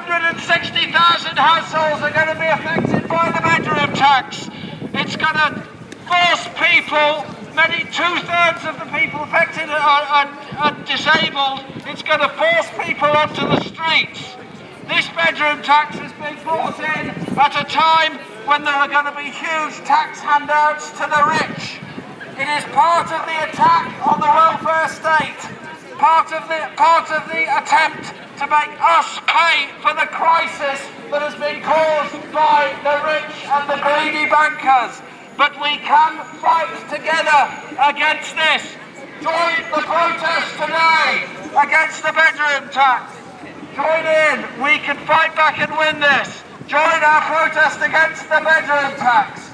160,000 households are going to be affected by the bedroom tax. It's going to force people, many two-thirds of the people affected are disabled. It's going to force people onto the streets. This bedroom tax is being brought in at a time when there are going to be huge tax handouts to the rich. It is part of the attack on the welfare state, part of the attempt to make us pay for the crisis that has been caused by the rich and the greedy bankers. But we can fight together against this. Join the protest today against the bedroom tax. Join in. We can fight back and win this. Join our protest against the bedroom tax.